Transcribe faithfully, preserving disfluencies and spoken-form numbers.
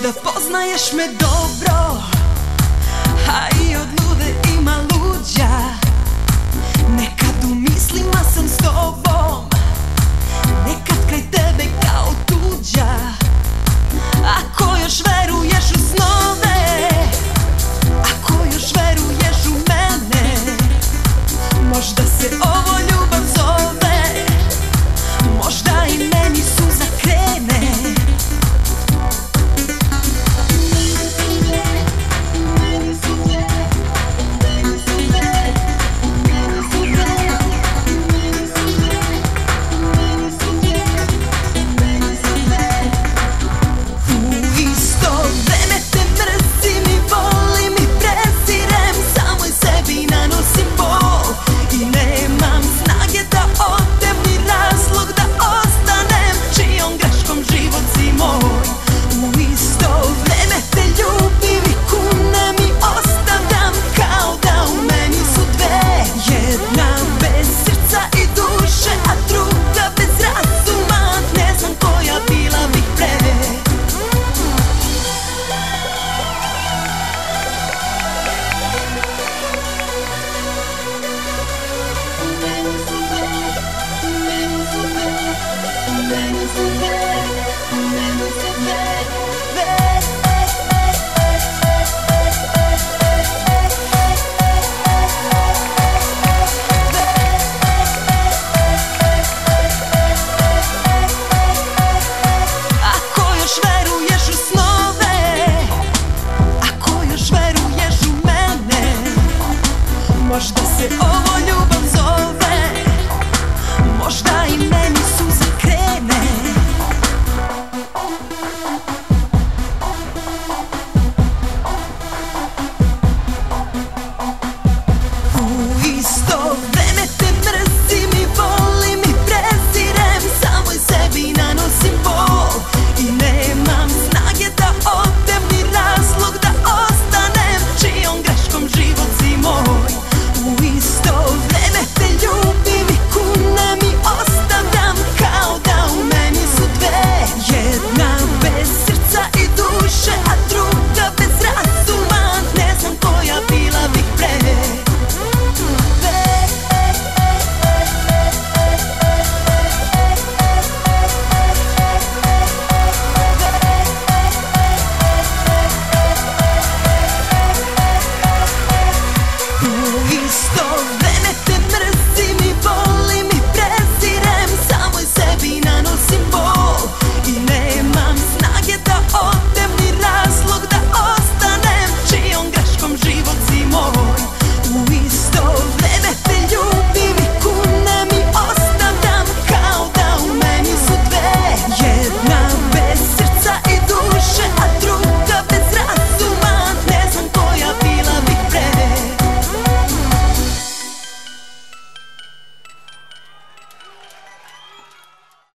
da poznaješ me dobro, a i od lude ima luđa. Nekad u mislima sam s tobom, nekad kraj tebe kao tuđa. Ako još veruješ u snove, ako još veruješ u mene, možda se ovo ljubav zove, možda i meni suza krene. Možda se ovo